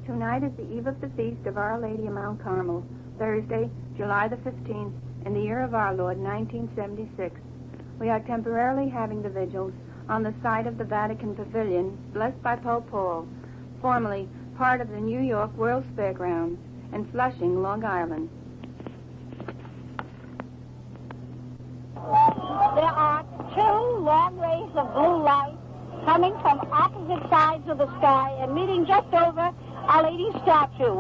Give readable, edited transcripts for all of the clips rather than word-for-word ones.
Tonight is the eve of the feast of Our Lady of Mount Carmel, Thursday, July the 15th, in the year of our Lord, 1976. We are temporarily having the vigils on the site of the Vatican Pavilion, blessed by Pope Paul, formerly part of the New York World's Fairgrounds, in Flushing, Long Island. There are two long rays of blue light coming from opposite sides of the sky and meeting just over Our Lady's statue.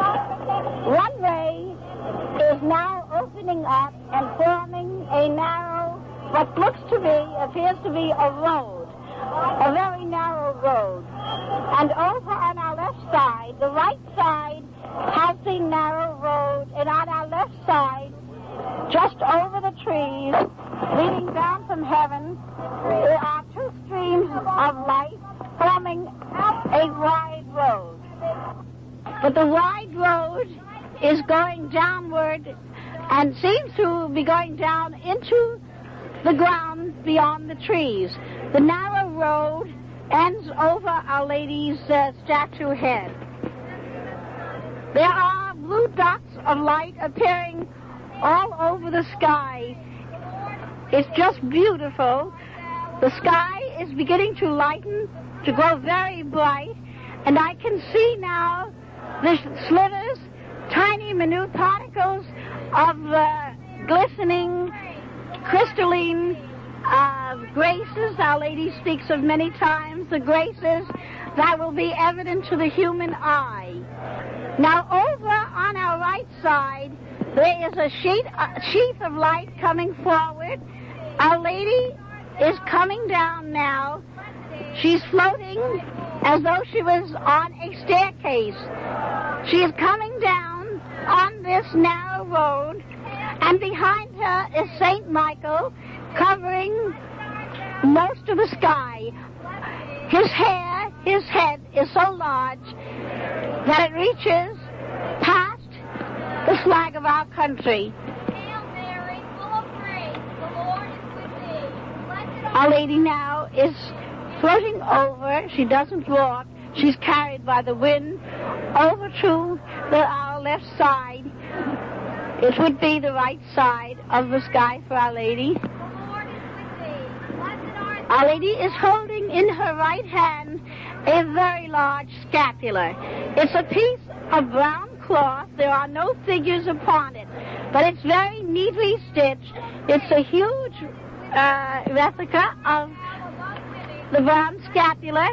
One ray is now opening up and forming a narrow, what appears to be a road, a very narrow road. And over on our left side, the right side has the narrow road, and on our left side, just over the trees, leading down from heaven, there are two streams of light forming a wide road. But the wide road is going downward and seems to be going down into the ground beyond the trees. The narrow road ends over Our Lady's statue head. There are blue dots of light appearing all over the sky. It's just beautiful. The sky is beginning to lighten, to grow very bright, and I can see now the slivers, tiny minute particles of glistening, crystalline graces. Our Lady speaks of many times the graces that will be evident to the human eye. Now over on our right side, there is a sheath of light coming forward. Our Lady is coming down now. She's floating as though she was on a staircase. She is coming down on this narrow road, and behind her is St. Michael covering most of the sky. His head is so large that it reaches past the flag of our country. Hail Mary, full of grace, the Lord is with thee. Blessed Our Lady now is floating over. She doesn't walk. She's carried by the wind over to our left side. It would be the right side of the sky for Our Lady. the Lord is with thee. Blessed art Our Lady is holding in her right hand a very large scapular. It's a piece of brown cloth. There are no figures upon it, but it's very neatly stitched. It's a huge replica of the brown scapular,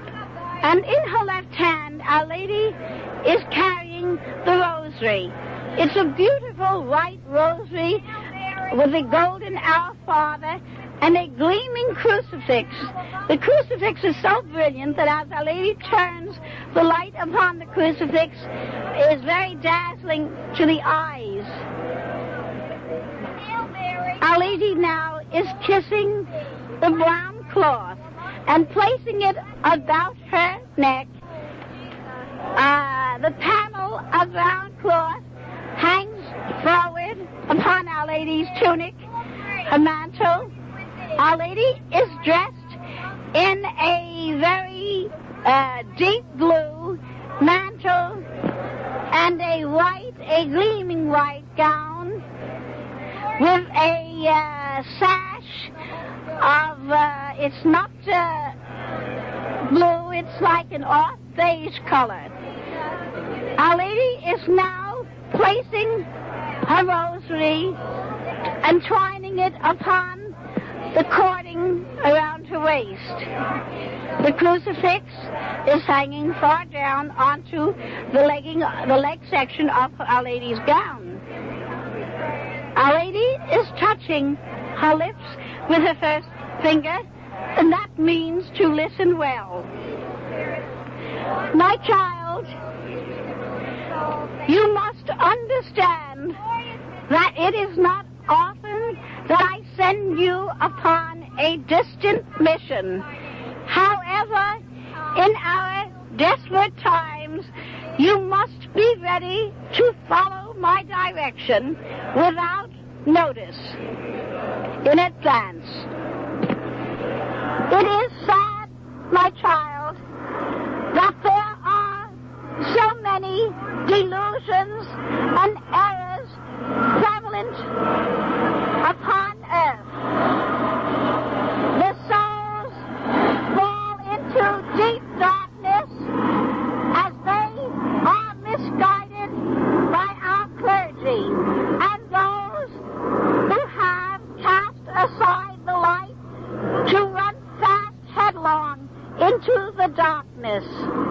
and in her left hand, Our Lady is carrying the rosary. It's a beautiful white rosary with a golden Our Father and a gleaming crucifix. The crucifix is so brilliant that as Our Lady turns, the light upon the crucifix is very dazzling to the eyes. Hail Mary. Our Lady now is kissing the brown cloth and placing it about her neck. The panel of brown cloth hangs forward upon Our Lady's tunic, her mantle. Our Lady is dressed in a very deep blue mantle and a gleaming white gown with a sash of, it's not blue, it's like an off beige color. Our Lady is now placing her rosary and twining it upon the cording around her waist. The crucifix is hanging far down onto the leg section of Our Lady's gown. Our Lady is touching her lips with her first finger, and that means to listen well. My child, you must understand that it is not often that I send you upon a distant mission. However, in our desperate times, you must be ready to follow my direction without notice in advance. It is sad, my child, that there are so delusions, and errors prevalent upon earth. The souls fall into deep darkness as they are misguided by our clergy and those who have cast aside the light to run fast headlong into the darkness.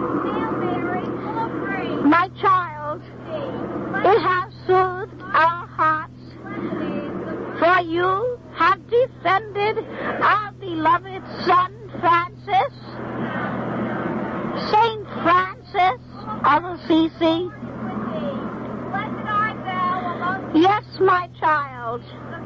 My child, it has soothed our hearts, for you have defended our beloved son Francis, Saint Francis of Assisi. Yes, my child,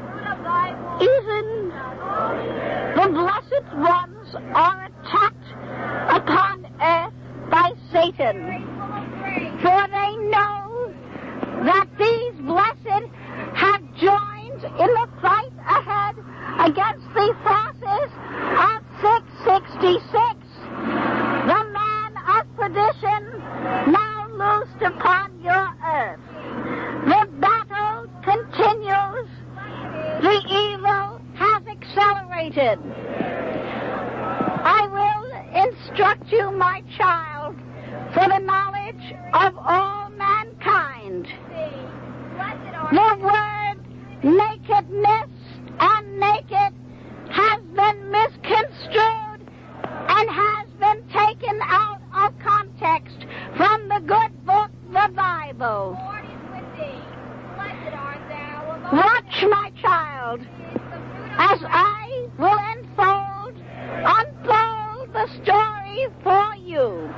even the blessed ones are attacked upon earth by Satan, for they know that these blessed have joined in the fight ahead against the forces of 666, the man of perdition now loosed upon your earth. The battle continues. The evil has accelerated. I will instruct you, my child, for the knowledge of all mankind. The word nakedness and naked has been misconstrued and has been taken out of context from the good book, the Bible. Watch, my child, as I will unfold the story for you.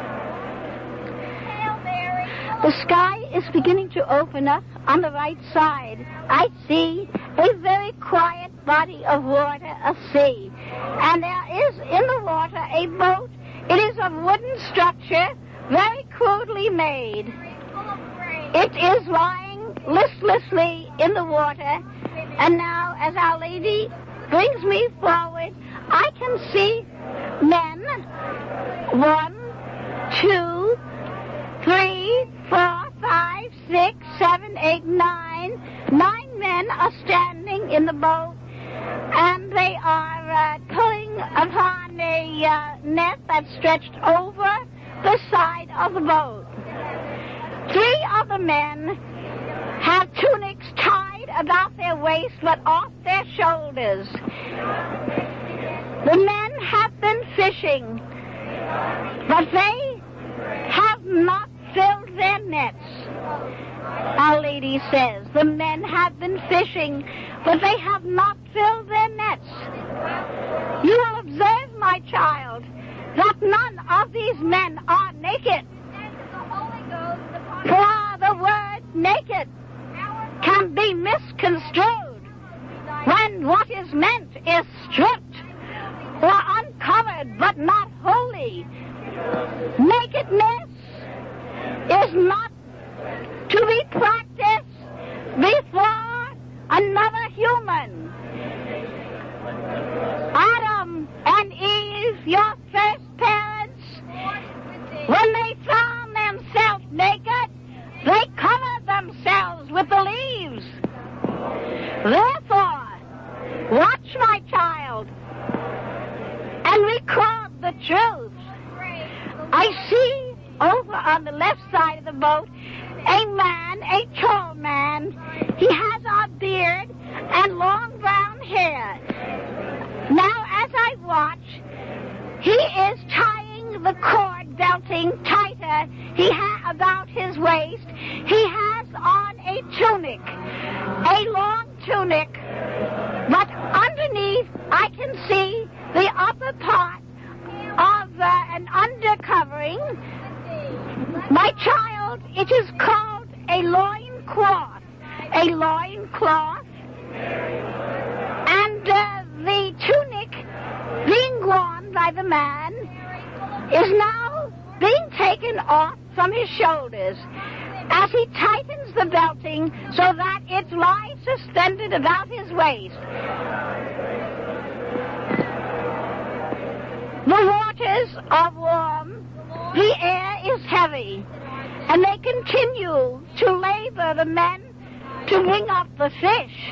The sky is beginning to open up on the right side. I see a very quiet body of water, a sea. And there is in the water a boat. It is a wooden structure, very crudely made. It is lying listlessly in the water. And now, as Our Lady brings me forward, I can see men. 1, 2, 3, 4, 5, 6, 7, 8, 9. 9 men are standing in the boat, and they are pulling upon a net that's stretched over the side of the boat. 3 of the men have tunics tied about their waist but off their shoulders. The men have been fishing, but they have not filled their nets. Our Lady says the men have been fishing, but they have not filled their nets. You will observe, my child, that none of these men are naked. For the word naked can be misconstrued when what is meant is stripped or uncovered but not holy. Nakedness is not to be practiced before another human. Adam and Eve, your first parents, when they found themselves naked, they covered themselves with the leaves. Therefore, watch, my child, and record the truth. I see over on the left side of the boat a man, a tall man. He has a beard and long brown hair. Now, as I watch, he is tying the cord belting tighter about his waist. He has on a tunic, a long tunic, but underneath I can see the upper part of an undercovering. My child, it is called a loincloth. A loincloth. And the tunic being worn by the man is now being taken off from his shoulders as he tightens the belting so that it lies suspended about his waist. The waters are warm. The air is heavy. And they continue to labor, the men, to bring up the fish.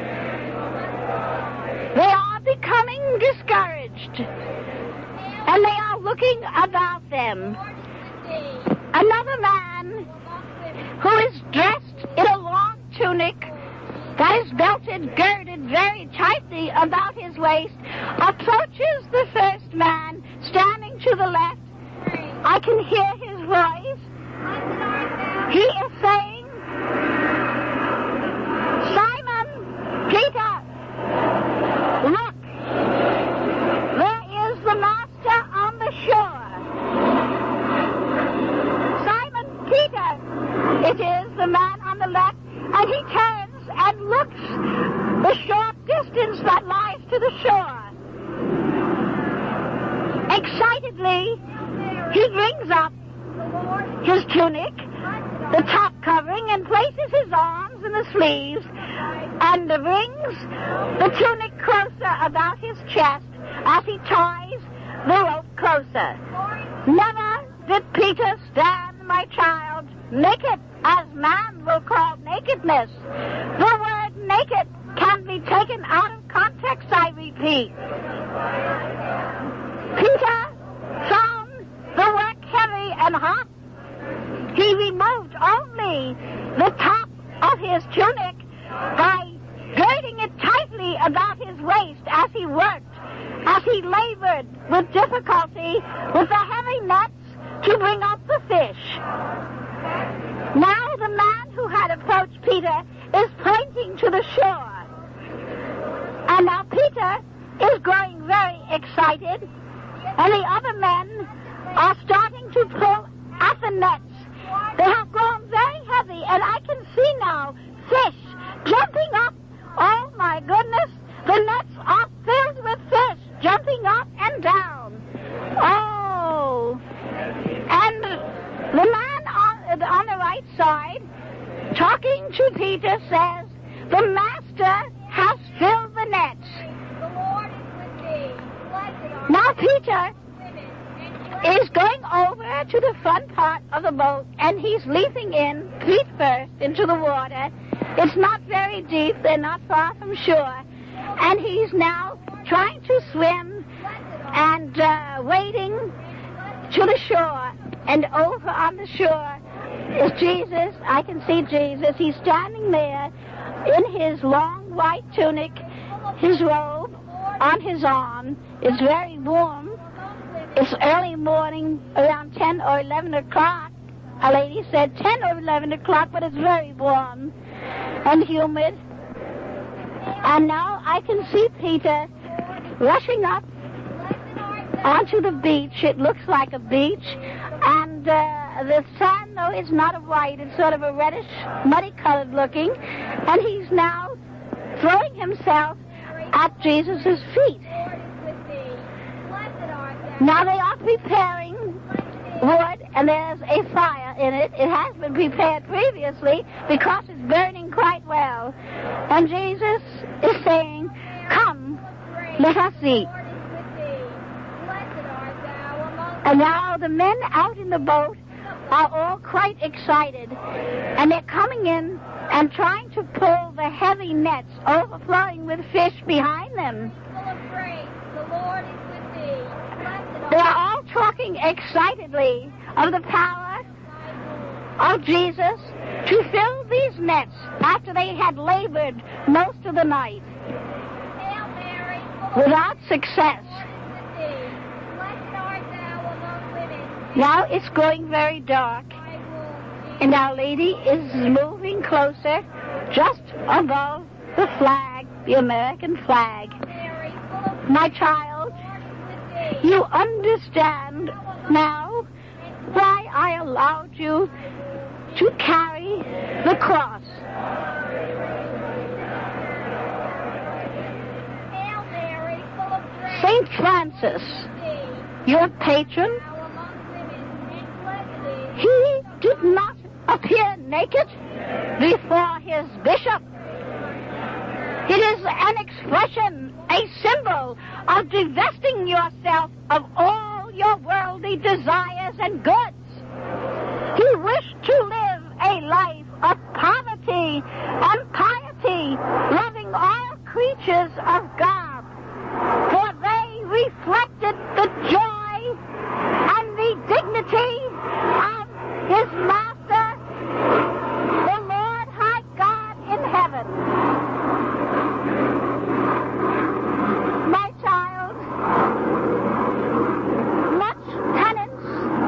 They are becoming discouraged. And they are looking about them. Another man who is dressed in a long tunic that is belted, girded very tightly about his waist, approaches the first man standing to the left. I can hear his voice. He is saying, Simon, Peter, look, there is the master on the shore. Simon, Peter, it is the man on the left, and he turns and looks the short distance that lies to the shore. Excitedly, he brings up his tunic, the top covering, and places his arms in the sleeves, and brings the tunic closer about his chest as he ties the rope closer. Never did Peter stand, my child, naked, as man will call nakedness. The word naked can be taken out of context, I repeat. Peter found the work heavy and hot. He removed only the top of his tunic by girding it tightly about his waist as he worked, as he labored with difficulty with the heavy nets to bring up the fish. Now the man who had approached Peter is pointing to the shore. And now Peter is growing very excited, and the other men are starting to pull at the nets. They have grown very heavy, and I can see now fish jumping up. Oh, my goodness, the nets are filled with fish jumping up and down. Oh, and the man on the right side, talking to Peter, says, the master has filled the nets. The Lord is with thee. Blessed art Now Peter thou among women, and is going over to the front part of the boat, and he's leaping in, feet first, into the water. It's not very deep. They're not far from shore. And he's now trying to swim and wading to the shore. And over on the shore is Jesus. I can see Jesus. He's standing there in his long white tunic, his robe on his arm. It's very warm. It's early morning, around 10 or 11 o'clock. A lady said 10 or 11 o'clock, but it's very warm and humid. And now I can see Peter rushing up onto the beach. It looks like a beach. And the sand, though, is not a white. It's sort of a reddish, muddy-colored looking. And he's now throwing himself at Jesus' feet. Now they are preparing wood, and there's a fire in it. It has been prepared previously because it's burning quite well. And Jesus is saying, come, let us eat. And now the men out in the boat are all quite excited, and they're coming in and trying to pull the heavy nets overflowing with fish behind them. They are all talking excitedly of the power of Jesus to fill these nets after they had labored most of the night without success. Now it's growing very dark, and Our Lady is moving closer just above the flag, the American flag. My child, you understand now why I allowed you to carry the cross. St. Francis, your patron, he did not appear naked before his bishop. It is an expression, a symbol of divesting yourself of all your worldly desires and goods. He wished wish to live a life of poverty and piety, loving all creatures of God, for they reflected the joy and the dignity of his Master, the Lord High God in heaven. My child, much penance,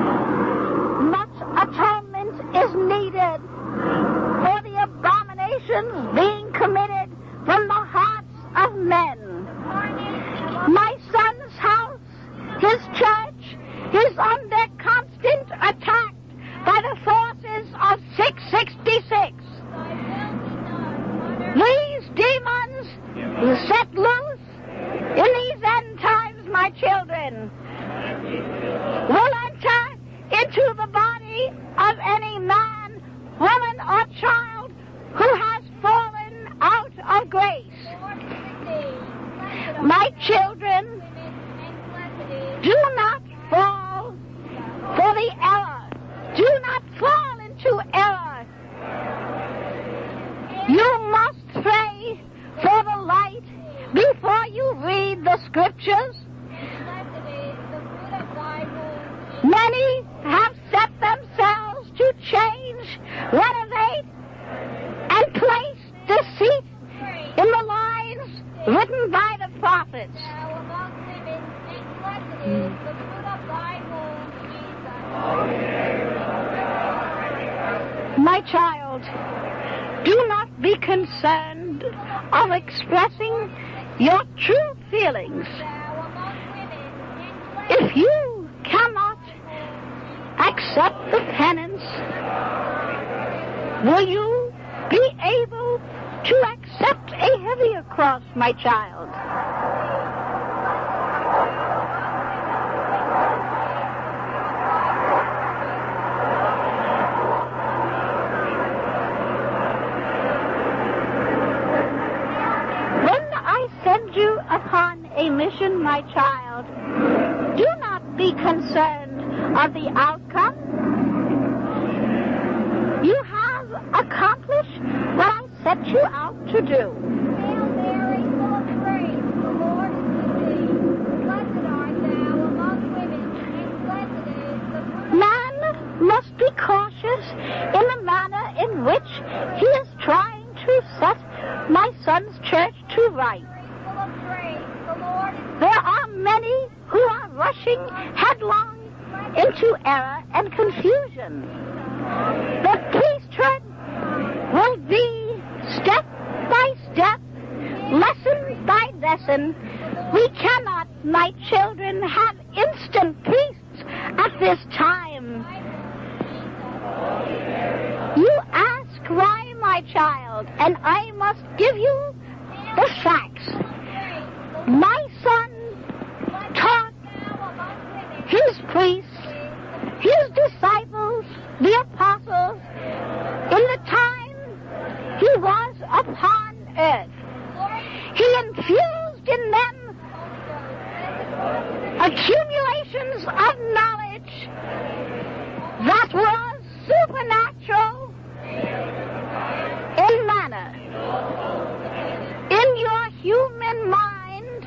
much atonement is needed for the abominations being committed from the hearts of men. My son's house, his church, is under constant attack by the forces of 666. These demons set loose in these end times, my children, will enter into the body of any man, woman, or child who has fallen out of grace. My children, do not fall for the error. Do not fall into error. You must pray for the light before you read the scriptures. Many have set themselves to change, renovate, and place deceit in the lines written by the prophets. My child, do not be concerned of expressing your true feelings. If you cannot accept the penance, will you be able to accept a heavier cross, my child? You upon a mission, my child, do not be concerned of the outcome. You have accomplished what I set you out to do. Hail Mary, full of grace, the Lord is with thee. Blessed art thou among women, and blessed is the fruit of Man must be cautious in the manner in which he is trying to set my son's church to right. There are many who are rushing headlong into error and confusion. The priesthood will be step by step, lesson by lesson. We cannot, my children, have instant priests at this time. You ask why, my child, and I must give you the facts. My son taught his priests, his disciples, the apostles, in the time he was upon earth. He infused in them accumulations of knowledge that was supernatural in manner. In your human mind,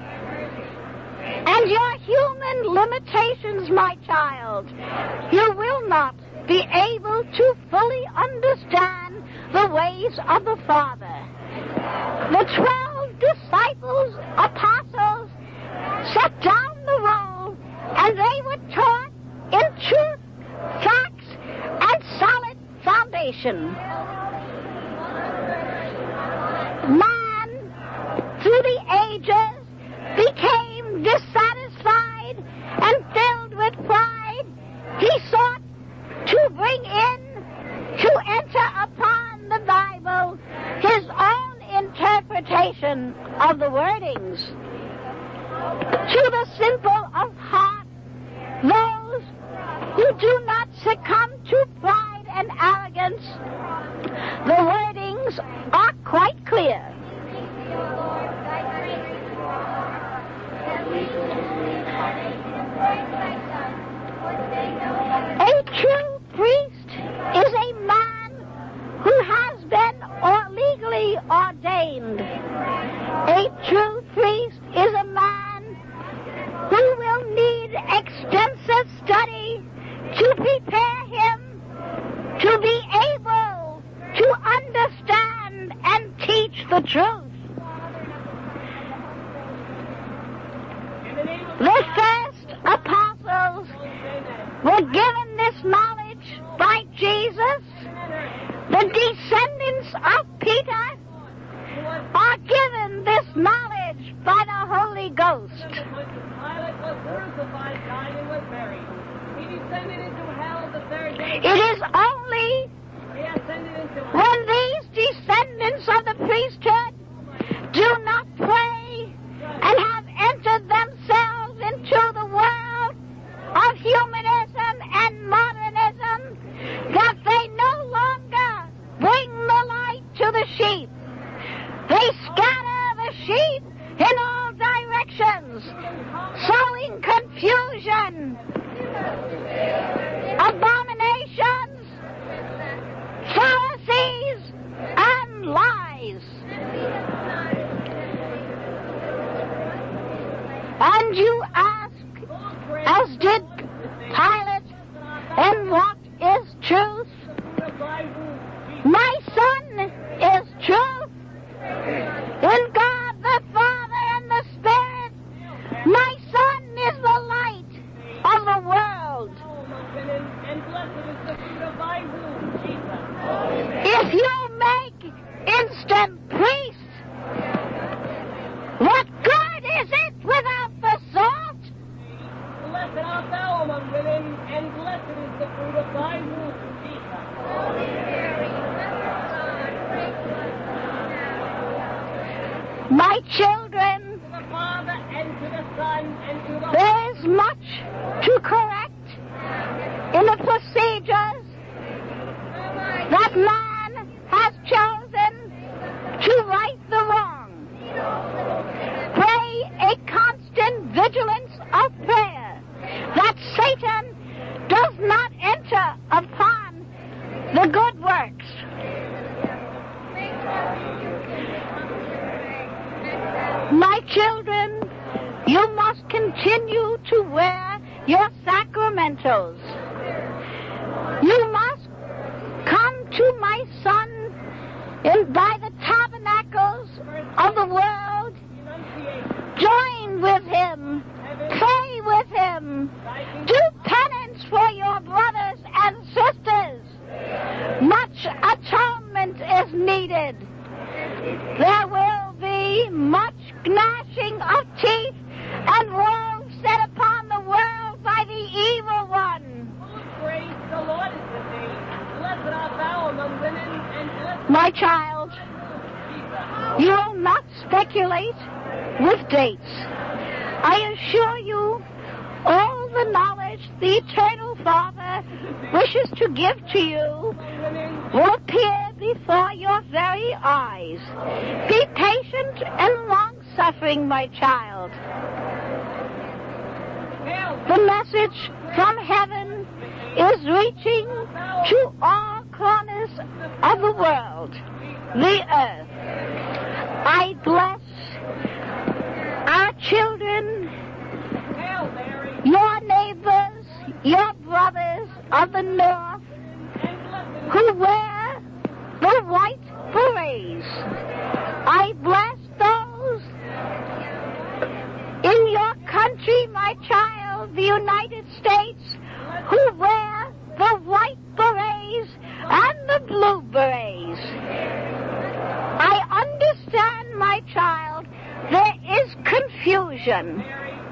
and your human limitations, my child, you will not be able to fully understand the ways of the Father. The 12 disciples, apostles, set down the roll, and they were taught in truth, facts, and solid foundation. Man, through the ages, became dissatisfied and filled with pride. He sought to bring in, to enter upon the Bible, his own interpretation of the wordings. To the simple of heart, those who do not succumb to pride and arrogance, the wordings are quite clear. A true priest is a the truth. The first apostles were given this knowledge by Jesus. The descendants of Peter are given this knowledge by the Holy Ghost. Pilate was crucified, died, and was buried. He descended into hell the third day. It is only He ascended into hell. when these descendants of the priesthood do not pray and have entered themselves into the world of humanism and modernism that they no longer bring the light to the sheep. They scatter the sheep in all directions, sowing confusion, abominations, Pharisees, and lies. And you ask, as did Pilate, and what is truth? My son is truth. In God the Father and the Spirit, my son is the light of the world. And blessed is the fruit of thy womb, Jesus. If you make instant priests, what good is it without the salt? Blessed art thou among women, and blessed is the fruit of thy womb, Jesus. My children, To the Father, and to the Son, and to the Holy there is much to correct in the procedures that man has chosen to right the wrong. Pray a constant vigilance of prayer that Satan does not enter upon the good works. My children, you must continue to wear your sacramentals. You must come to my son by the tabernacles of the world. Join with him. Pray with him. Do penance for your brothers and sisters. Much atonement is needed. There will be much gnashing of teeth and woe set upon the world by the evil one. Praise the Lord is with thee. Blessed art thou among women, and blessed My child, you will not speculate with dates. I assure you, all the knowledge the Eternal Father wishes to give to you will appear before your very eyes. Be patient and long-suffering, my child. The message from heaven is reaching to all corners of the world, the earth. I bless our children, your neighbors, your brothers of the north, who wear the white berets. I bless those in your country, my child, the United States, who wear the white berets and the blue berets. I understand, my child, there is confusion.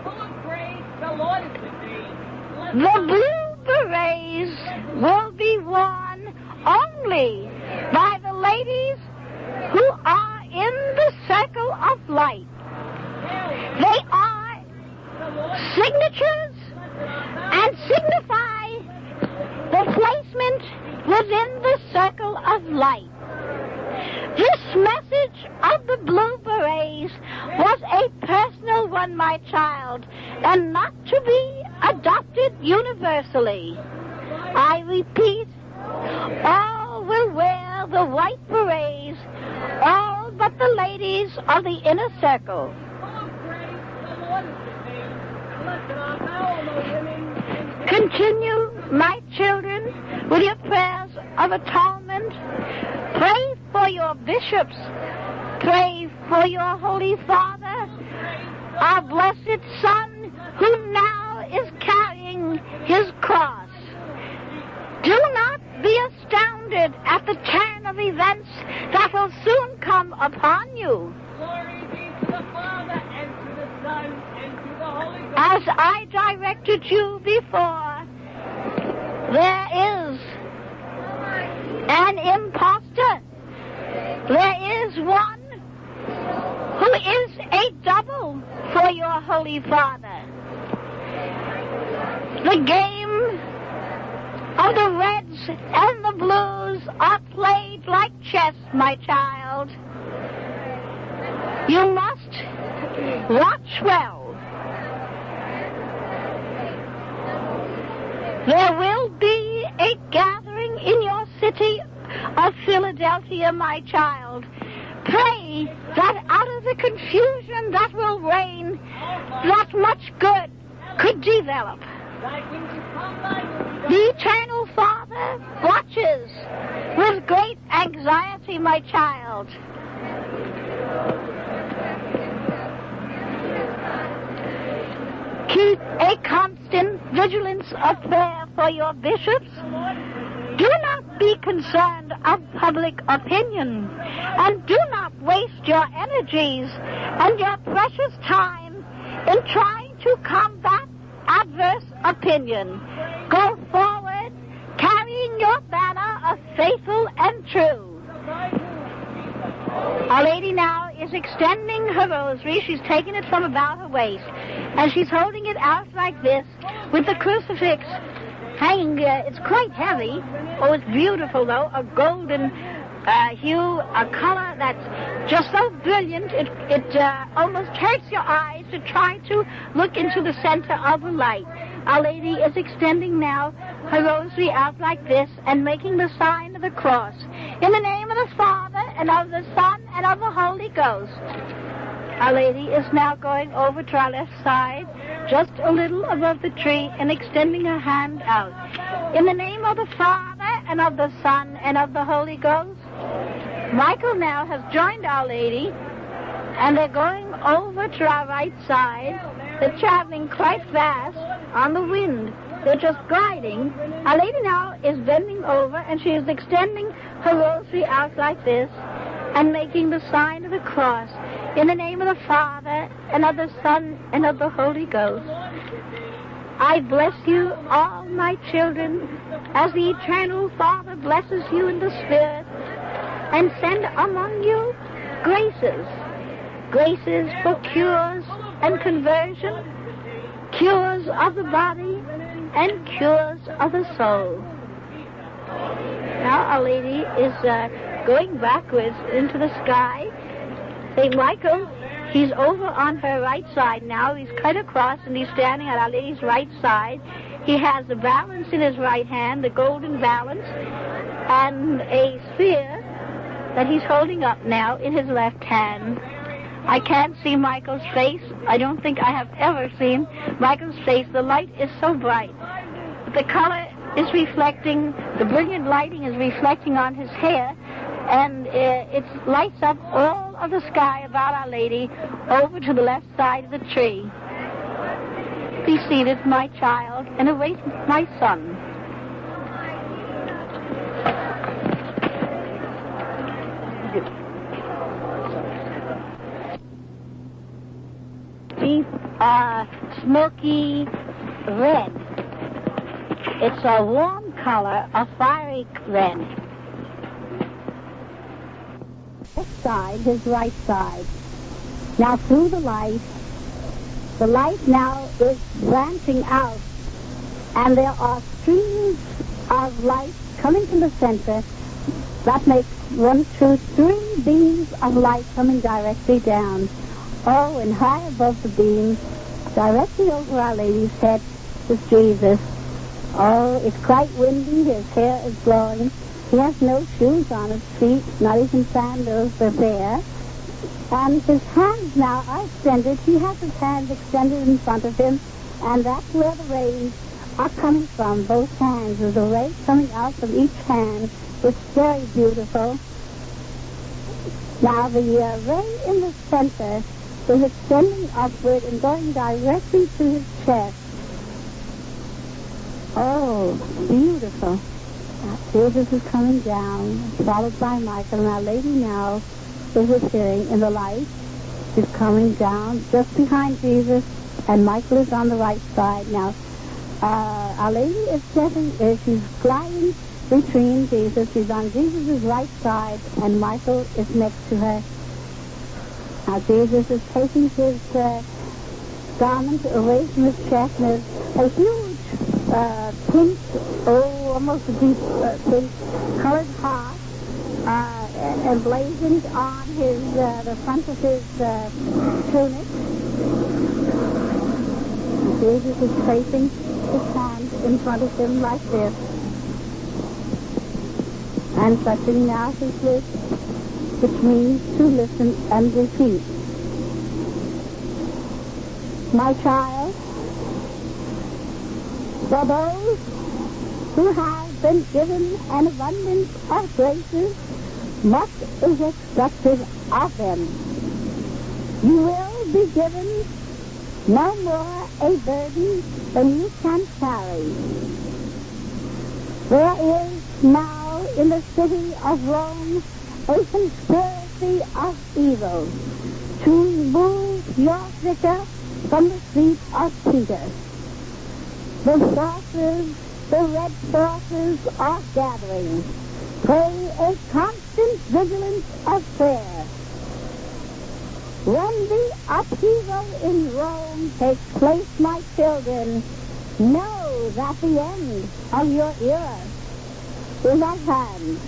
The blue berets will be worn only by the ladies who are in the circle of light. They are signatures and signify the placement within the circle of light. This message of the blue berets was a personal one, my child, and not to be adopted universally. I repeat, all will wear the white berets, all but the ladies of the inner circle. Continue, my children, with your prayers of atonement. Pray for your bishops pray for your Holy Father, our blessed Son, who now is carrying his cross. Do not be astounded at the turn of events that will soon come upon you. Glory be to the Father, and to the Son, and to the Holy Ghost. As I directed you before, there is an impostor. There is one who is a double for your Holy Father. The game of the reds and the blues are played like chess, my child. You must watch well. There will be a gathering in your city of Philadelphia, my child. Pray that out of the confusion that will reign, that much good could develop. Thy kingdom come, thy will be done. The Eternal Father watches with great anxiety, my child. Keep a constant vigilance of prayer for your bishops. Do not be concerned of public opinion, and do not waste your energies and your precious time in trying to combat adverse opinion. Go forward, carrying your banner of faithful and true. Our Lady now is extending her rosary. She's taking it from about her waist, and she's holding it out like this with the crucifix hanging. It's quite heavy. Oh, it's beautiful, though. A golden hue, a color that's just so brilliant, it almost hurts your eyes to try to look into the center of the light. Our Lady is extending now her rosary out like this and making the sign of the cross. In the name of the Father, and of the Son, and of the Holy Ghost. Our Lady is now going over to our left side, just a little above the tree, and extending her hand out. In the name of the Father, and of the Son, and of the Holy Ghost. Michael now has joined Our Lady, and they're going over to our right side. They're traveling quite fast on the wind. They're just gliding. Our Lady now is bending over, and she is extending her rosary out like this and making the sign of the cross. In the name of the Father, and of the Son, and of the Holy Ghost. I bless you, all my children, as the Eternal Father blesses you in the Spirit, and send among you graces. Graces for cures and conversion, cures of the body, and cures of the soul. Now Our Lady is going backwards into the sky. St. Michael, he's over on her right side now. He's cut across and he's standing at Our Lady's right side. He has the balance in his right hand, the golden balance, and a sphere that he's holding up now in his left hand. I can't see Michael's face. I don't think I have ever seen Michael's face. The light is so bright. The color is reflecting, the brilliant lighting is reflecting on his hair, and it lights up all of the sky about Our Lady over to the left side of the tree. Be seated, my child, and await my son. Deep, smoky red. It's a warm color, a fiery red. Left side, his right side. Now through the light now is branching out, and there are streams of light coming from the center. That makes 1, 2, 3 beams of light coming directly down. Oh, and high above the beams, directly over Our Lady's head, is Jesus. Oh, it's quite windy. His hair is blowing. He has no shoes on his feet, not even sandals. They're there. And his hands now are extended. He has his hands extended in front of him, and that's where the rays are coming from, both hands. There's a ray coming out from each hand. It's very beautiful. Now, the ray in the center is extending upward and going directly to his chest. Oh, beautiful. Jesus is coming down, followed by Michael. And Our Lady now is appearing in the light. She's coming down just behind Jesus, and Michael is on the right side. Now, Our Lady is she's flying between Jesus. She's on Jesus' right side, and Michael is next to her. Now, Jesus is taking his garment away from his chest, and there's a huge pink, almost a deep pink colored heart emblazoned on the front of his tunic. And Jesus is placing his hand in front of him like this, and touching now his lips, which means to listen and repeat. My child, for those who have been given an abundance of graces, much is expected of them. You will be given no more a burden than you can carry. There is now in the city of Rome a conspiracy of evil to remove your vicar from the seat of Peter. The forces, the red forces are gathering. Pray a constant vigilance of prayer. When the upheaval in Rome takes place, my children, know that the end of your era is at hand.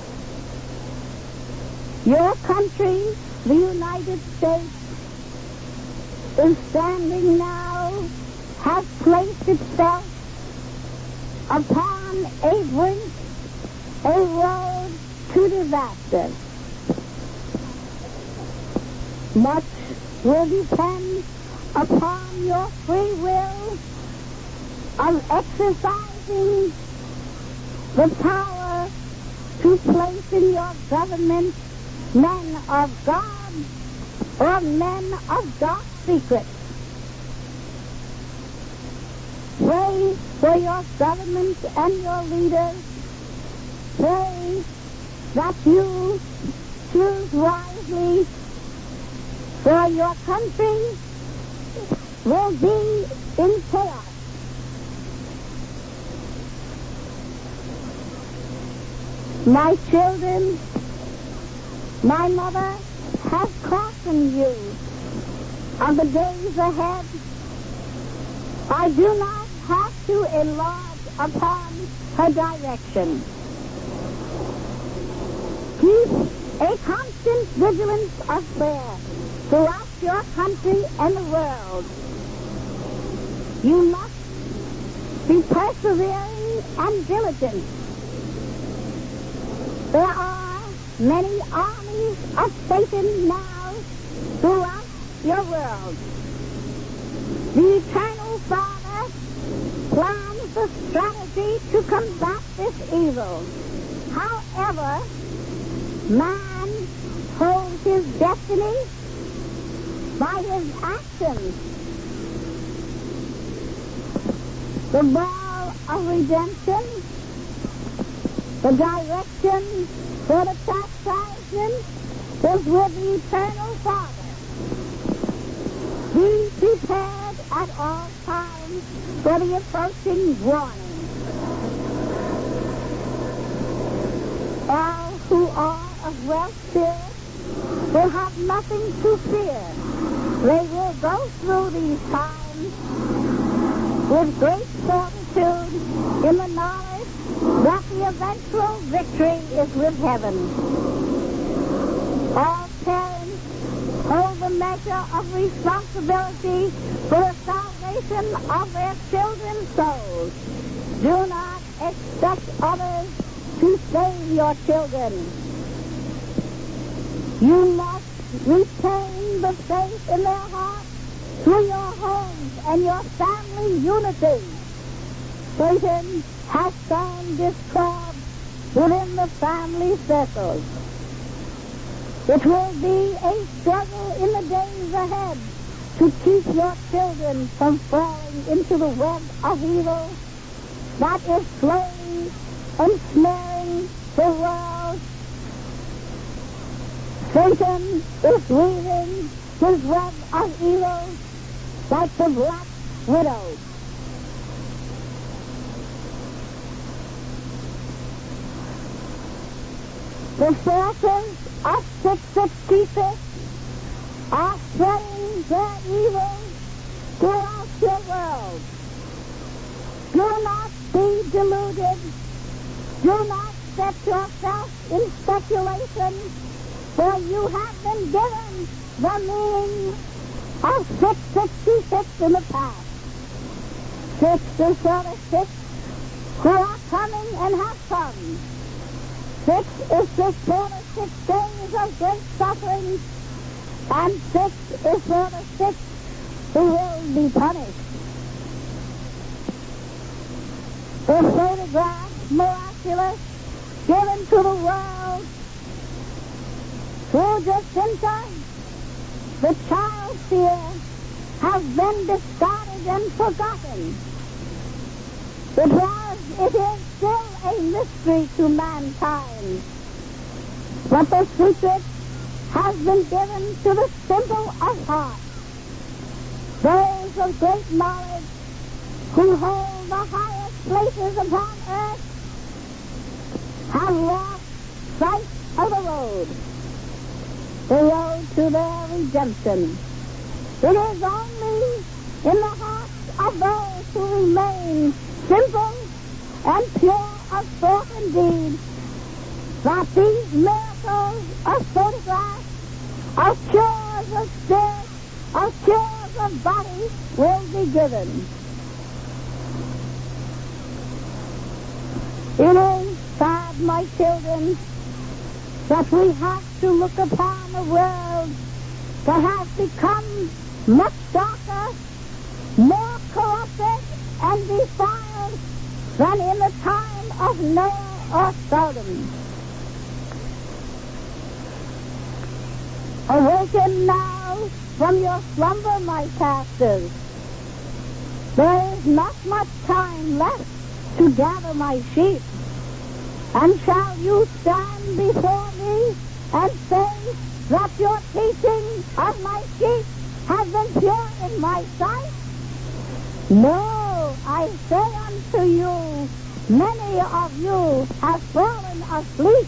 Your country, the United States, is standing now, has placed itself upon a brink, a road to disaster. Much will depend upon your free will of exercising the power to place in your government men of God or men of dark secrets. Pray for your government and your leaders. Pray that you choose wisely, for your country will be in chaos. My children, my mother has cautioned you of the days ahead. I do not have to enlarge upon her direction. Keep a constant vigilance of prayer throughout your country and the world. You must be persevering and diligent. There are many armies of Satan now throughout your world. The Eternal Father plans the strategy to combat this evil. However, man holds his destiny by his actions. The ball of redemption, the direction for the chastisement is with the Eternal Father. Be prepared at all times for the approaching warning. All who are of well spirit will have nothing to fear. They will go through these times with great fortitude in the knowledge that the eventual victory is with heaven. All parents hold the measure of responsibility for the salvation of their children's souls. Do not expect others to save your children. You must retain the faith in their hearts through your homes and your family unity. Satan has sown discord within the family circles. It will be a struggle in the days ahead to keep your children from falling into the web of evil that is slowly ensnaring the world. Satan is weaving his web of evil like the black widow. The forces of 666 are spreading their evil throughout your world. Do not be deluded. Do not set yourself in speculation, for you have been given the meaning of 666 in the past. 6 is for the sick who are coming and have come. 6 is for the 6 days of great suffering, and 6 is for the sick who will be punished. The photograph miraculous given to the world through Jacinta, the child seer, has been discarded and forgotten. It is still a mystery to mankind, but the secret has been given to the simple of heart. Those of great knowledge who hold the highest places upon earth have lost sight of the road to their redemption. It is only in the hearts of those who remain simple and pure of thought and deed that these miracles of photographs, of cures of spirit, of cures of body will be given. It is sad, my children, that we have to look upon a world that has become much darker, more corrupted and defiled than in the time of Noah or Sodom. Awaken now from your slumber, my pastors. There is not much time left to gather my sheep. And shall you stand before me and say that your teaching of my sheep has been pure in my sight? No, I say unto you, many of you have fallen asleep.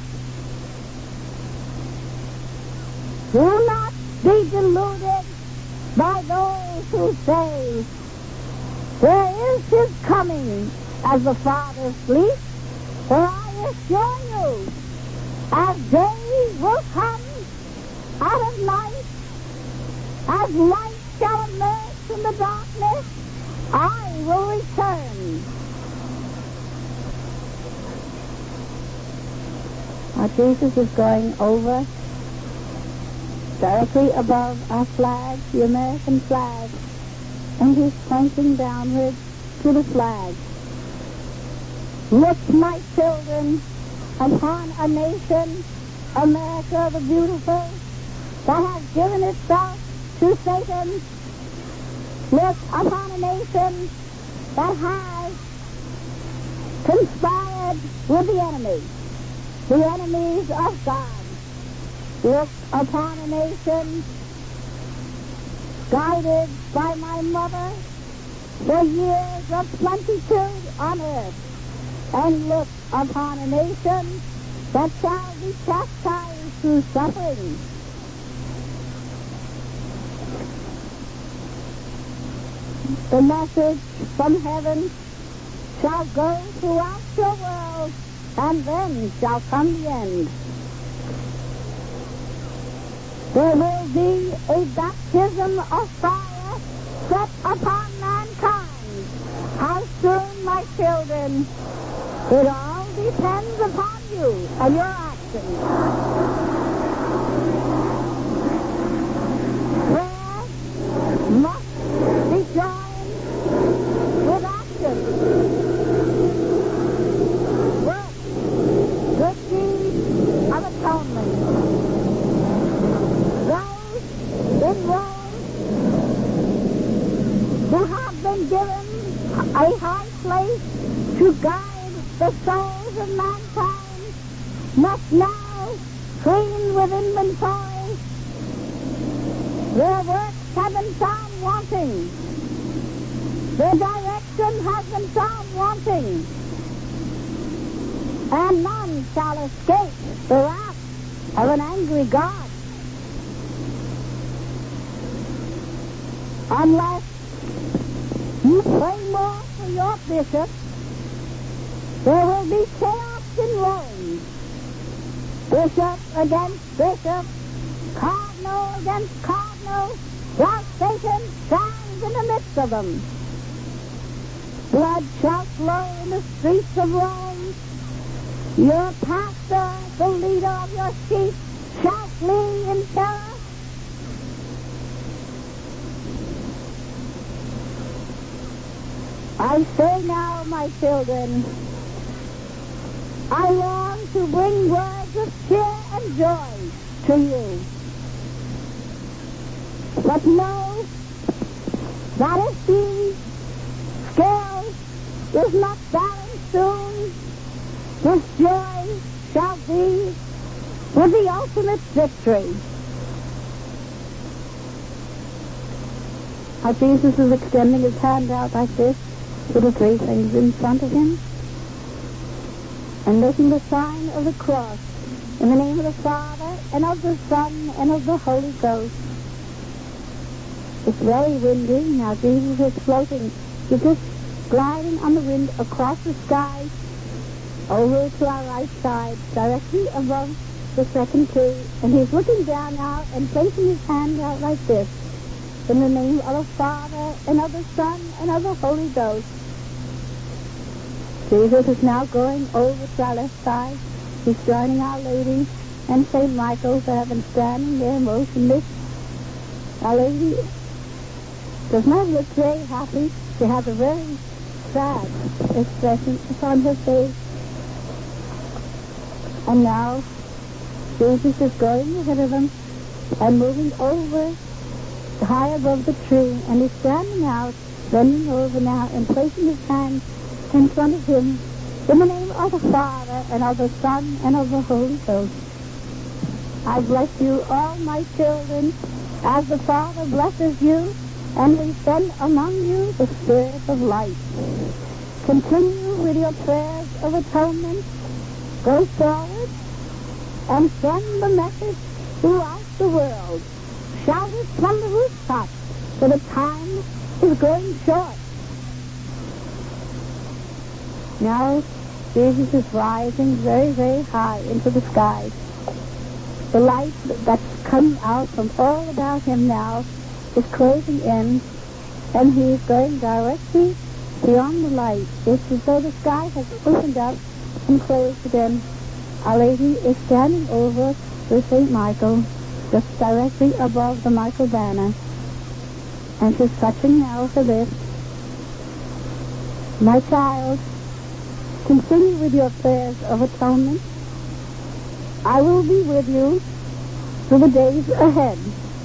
Do not be deluded by those who say, where is his coming as the Father sleeps? For I assure you, as day will come out of night, as light shall emerge from the darkness, I will return. Now Jesus is going over directly above our flag, the American flag, and he's pointing downward to the flag. Look, my children, upon a nation, America the beautiful, that has given itself to Satan. Look upon a nation that has conspired with the enemies of God. Look upon a nation guided by my mother for years of plenitude on earth. And look upon a nation that shall be chastised through suffering. The message from heaven shall go throughout your world, and then shall come the end. There will be a baptism of fire set upon mankind. How soon, my children? It all depends upon you and your actions. Prayer must be joined with action. Work, good deeds of atonement. must now clean with inventory. Their works have been found wanting. Their direction has been found wanting. And none shall escape the wrath of an angry God. Unless you pray more for your bishop, there will be chaos in Rome. Bishop against bishop, cardinal against cardinal, while Satan stands in the midst of them. Blood shall flow in the streets of Rome. Your pastor, the leader of your sheep, shall flee in terror. I say now, my children, I long to bring words of cheer and joy to you. But know that if these scales is not balanced soon, this joy shall be with the ultimate victory. Now Jesus is extending his hand out like this, with the three things in front of him, and making the sign of the cross in the name of the Father, and of the Son, and of the Holy Ghost. It's very windy. Now Jesus is floating. He's just gliding on the wind across the sky, over to our right side, directly above the second tree, and he's looking down now and placing his hand out like this, in the name of the Father, and of the Son, and of the Holy Ghost. Jesus is now going over to our left side. He's joining Our Lady and St. Michael, that have been standing there motionless. Our Lady does not look very happy. She has a very sad expression upon her face. And now Jesus is going ahead of them and moving over high above the tree, and he's standing out, bending over now and placing his hand in front of him in the name of the Father, and of the Son, and of the Holy Ghost. I bless you, all my children, as the Father blesses you, and we send among you the Spirit of life. Continue with your prayers of atonement. Go forward and send the message throughout the world. Shout it from the rooftops, for the time is growing short. Now Jesus is rising very, very high into the sky. The light that's come out from all about him now is closing in, and he is going directly beyond the light. It's as though the sky has opened up and closed again. Our Lady is standing over with St. Michael, just directly above the Michael banner, and she's touching now her lips. My child, continue with your prayers of atonement. I will be with you through the days ahead.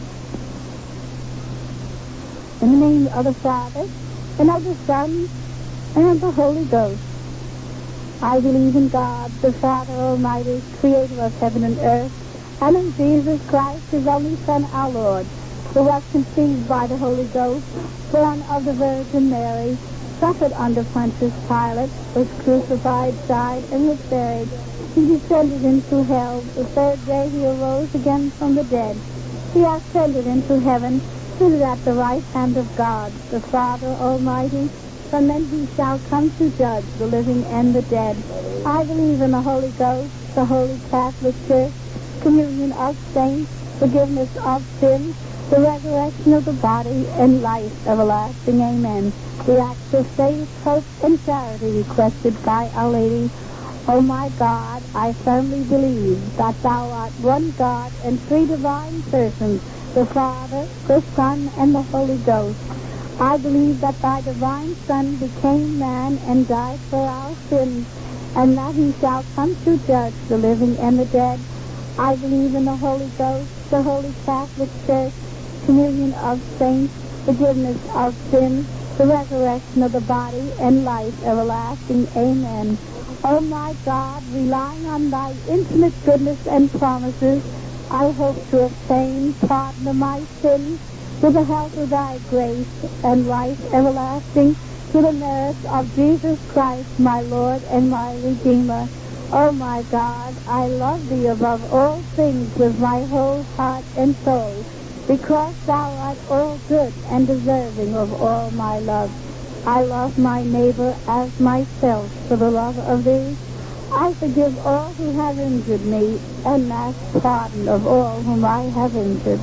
In the name of the Father, and of the Son, and of the Holy Ghost. I believe in God, the Father Almighty, creator of heaven and earth, and in Jesus Christ, his only Son, our Lord, who was conceived by the Holy Ghost, born of the Virgin Mary, suffered under Pontius Pilate, was crucified, died, and was buried. He descended into hell. The third day he arose again from the dead. He ascended into heaven, seated at the right hand of God, the Father Almighty. From then he shall come to judge the living and the dead. I believe in the Holy Ghost, the Holy Catholic Church, communion of saints, forgiveness of sins, the resurrection of the body, and life everlasting. Amen. The acts of faith, hope, and charity requested by Our Lady. O my God, I firmly believe that thou art one God and three divine persons, the Father, the Son, and the Holy Ghost. I believe that thy divine Son became man and died for our sins, and that he shall come to judge the living and the dead. I believe in the Holy Ghost, the Holy Catholic Church, communion of saints, forgiveness of sins, the resurrection of the body, and life everlasting. Amen. O my God, relying on thy infinite goodness and promises, I hope to obtain pardon of my sins with the help of thy grace and life everlasting through the merits of Jesus Christ, my Lord and my Redeemer. O my God, I love thee above all things with my whole heart and soul, because thou art all good and deserving of all my love. I love my neighbor as myself for the love of thee. I forgive all who have injured me, and ask pardon of all whom I have injured.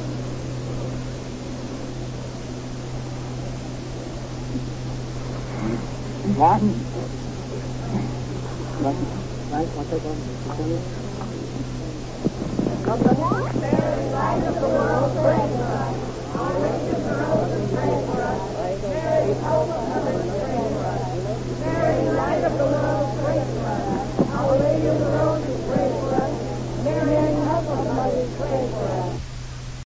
There is light of the world,